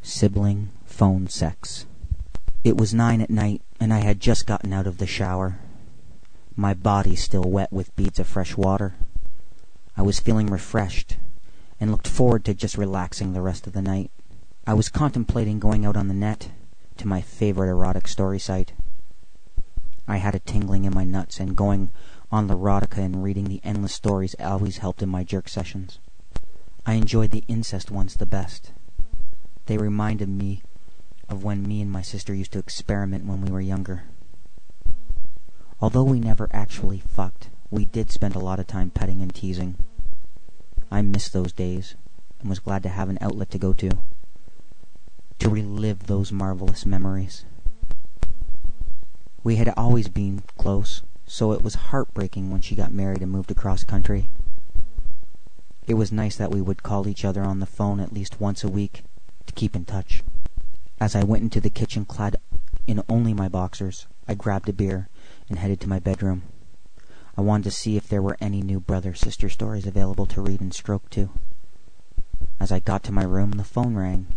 Sibling phone sex. It was 9 at night, and I had just gotten out of the shower. My body still wet with beads of fresh water. I was feeling refreshed, and looked forward to just relaxing the rest of the night. I was contemplating going out on the net to my favorite erotic story site. I had a tingling in my nuts, and going on Erotica and reading the endless stories always helped in my jerk sessions. I enjoyed the incest ones the best. They reminded me of when me and my sister used to experiment when we were younger. Although we never actually fucked, we did spend a lot of time petting and teasing. I missed those days, and was glad to have an outlet to go to relive those marvelous memories. We had always been close, so it was heartbreaking when she got married and moved across country. It was nice that we would call each other on the phone at least once a week to keep in touch. As I went into the kitchen clad in only my boxers, I grabbed a beer and headed to my bedroom. I wanted to see if there were any new brother-sister stories available to read and stroke to. As I got to my room, the phone rang.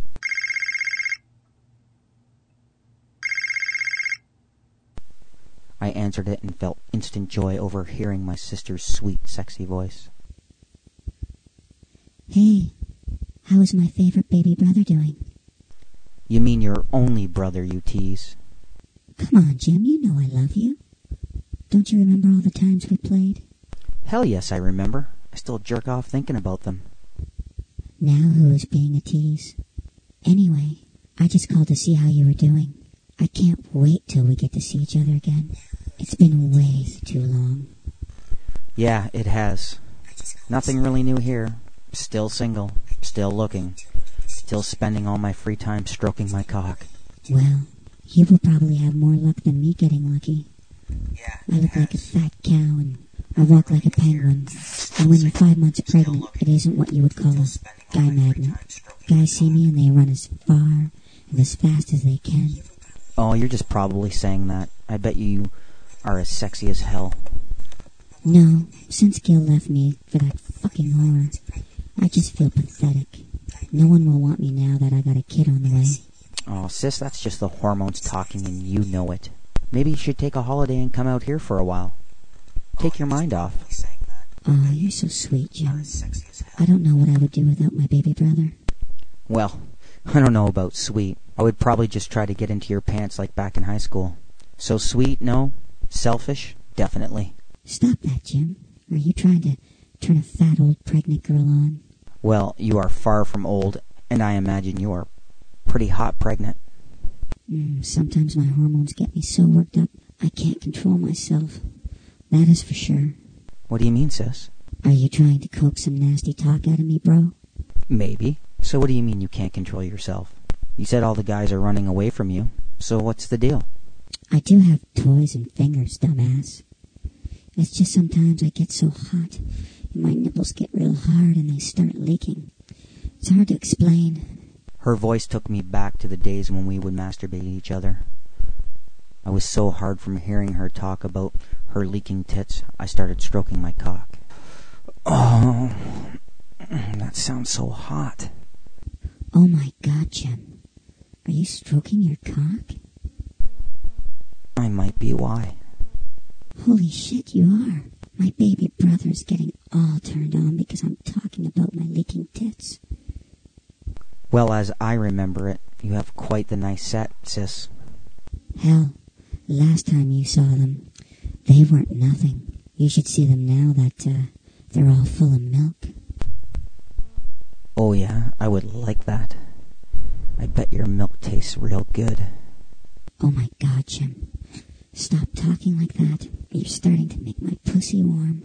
I answered it and felt instant joy over hearing my sister's sweet, sexy voice. Hey, how is my favorite baby brother doing? You mean your only brother, you tease? Come on, Jim, you know I love you. Don't you remember all the times we played? Hell yes, I remember. I still jerk off thinking about them. Now who is being a tease? Anyway, I just called to see how you were doing. I can't wait till we get to see each other again. It's been way too long. Yeah, it has. Nothing really new here. Still single. Still looking. Still spending all my free time stroking my cock. Well, you will probably have more luck than me getting lucky. I look like a fat cow and I walk like a penguin. And when you're 5 months pregnant, it isn't what you would call a guy magnet. Guys see me and they run as far and as fast as they can. Oh, you're just probably saying that. I bet you are as sexy as hell. No, since Gil left me for that fucking horror, I just feel pathetic. No one will want me now that I got a kid on the way. Oh, sis, that's just the hormones talking and you know it. Maybe you should take a holiday and come out here for a while. Take your mind off. Oh, you're so sweet, Jim. I don't know what I would do without my baby brother. Well, I don't know about sweet. I would probably just try to get into your pants like back in high school. So sweet, no. Selfish, definitely. Stop that, Jim. Are you trying to turn a fat old pregnant girl on? Well, you are far from old, and I imagine you are pretty hot pregnant. Sometimes my hormones get me so worked up, I can't control myself. That is for sure. What do you mean, sis? Are you trying to coax some nasty talk out of me, bro? Maybe. So what do you mean you can't control yourself? You said all the guys are running away from you, so what's the deal? I do have toys and fingers, dumbass. It's just sometimes I get so hot, and my nipples get real hard and they start leaking. It's hard to explain. Her voice took me back to the days when we would masturbate each other. I was so hard from hearing her talk about her leaking tits, I started stroking my cock. Oh, that sounds so hot. Oh my God, Jim. Are you stroking your cock? I might be. Why? Holy shit, you are. My baby brother's getting all turned on because I'm talking about my leaking tits. Well, as I remember it, you have quite the nice set, sis. Hell, last time you saw them, they weren't nothing. You should see them now that they're all full of milk. Oh yeah, I would like that. I bet your milk tastes real good. Oh my God, Jim. Stop talking like that. You're starting to make my pussy warm.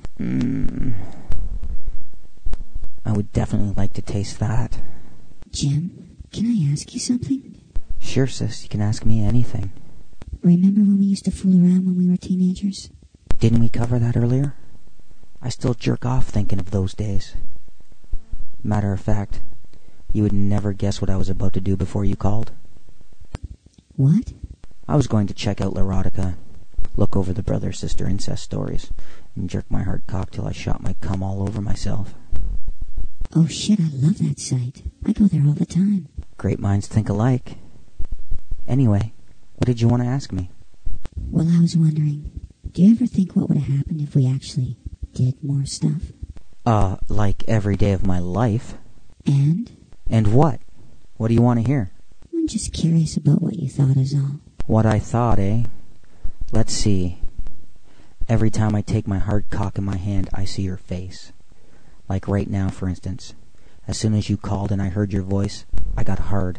I would definitely like to taste that. Jim, can I ask you something? Sure, sis, you can ask me anything. Remember when we used to fool around when we were teenagers? Didn't we cover that earlier? I still jerk off thinking of those days. Matter of fact, you would never guess what I was about to do before you called. What? I was going to check out Erotica, look over the brother-sister incest stories, and jerk my hard cock till I shot my cum all over myself. Oh shit, I love that site. I go there all the time. Great minds think alike. Anyway, what did you want to ask me? Well, I was wondering, do you ever think what would have happened if we actually did more stuff? Like every day of my life. And? And what? What do you want to hear? I'm just curious about what you thought is all. What I thought, eh? Let's see. Every time I take my hard cock in my hand, I see your face. Like right now, for instance. As soon as you called and I heard your voice, I got hard.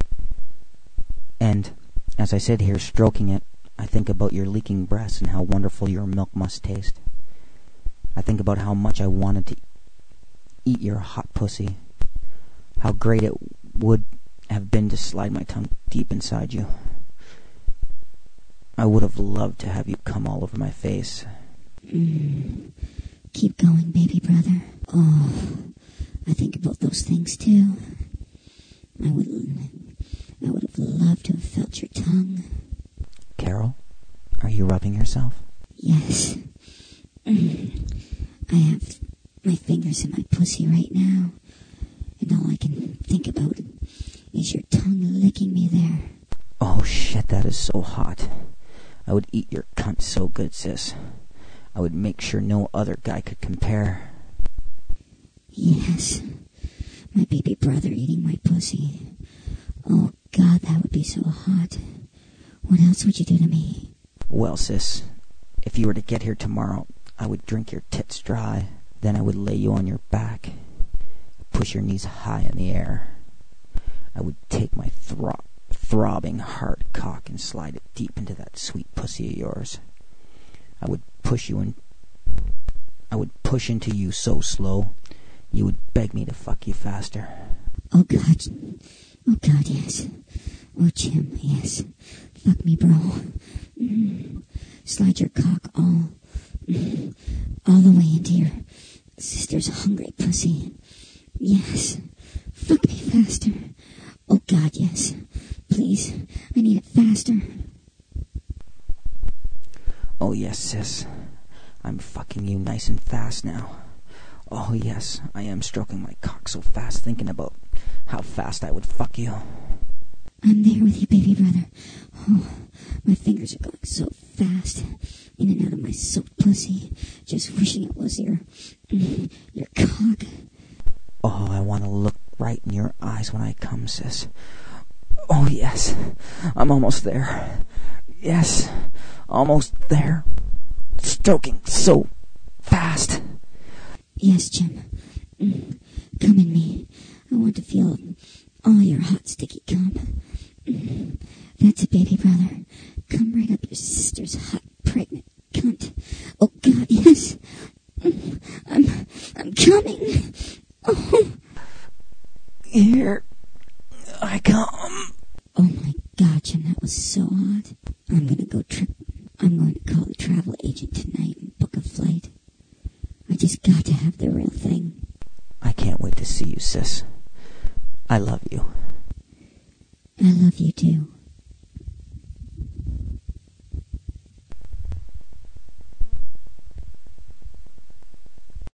And as I sit here stroking it, I think about your leaking breasts and how wonderful your milk must taste. I think about how much I wanted to eat your hot pussy. How great it would have been to slide my tongue deep inside you. I would have loved to have you come all over my face. Keep going, baby brother. Oh, I think about those things too. I would have loved to have felt your tongue. Carol, are you rubbing yourself? Yes. I have my fingers in my pussy right now, and all I can think about is your tongue licking me there. Oh shit, that is so hot. I would eat your cunt so good, sis. I would make sure no other guy could compare. Yes, my baby brother eating my pussy. Oh God, that would be so hot. What else would you do to me? Well, sis, if you were to get here tomorrow, I would drink your tits dry. Then I would lay you on your back, push your knees high in the air. I would take my throbbing hard cock and slide it deep into that sweet pussy of yours. I would push into you so slow, you would beg me to fuck you faster. Oh God, yes. Oh Jim, yes. Fuck me, bro. Slide your cock all the way into your sister's hungry pussy. Yes. Fuck me faster. Oh God, yes. Please, I need it faster. Oh yes, sis. I'm fucking you nice and fast now. Oh yes, I am stroking my cock so fast thinking about how fast I would fuck you. I'm there with you, baby brother. Oh, my fingers are going so fast, in and out of my soaked pussy, just wishing it was your cock. Oh, I want to look right in your eyes when I come, sis. Oh yes, I'm almost there. Yes, almost there. Stroking so fast. Yes, Jim. Come in me. I want to feel all your hot, sticky cum. That's it, baby brother. Come right up your sister's hot, pregnant cunt. Oh, God, yes. I'm coming. Oh. Here I come. Oh, my God, Jim, that was so hot. I'm going to call the travel agent tonight and book a flight. I just got to have the real thing. I can't wait to see you, sis. I love you. I love you, too.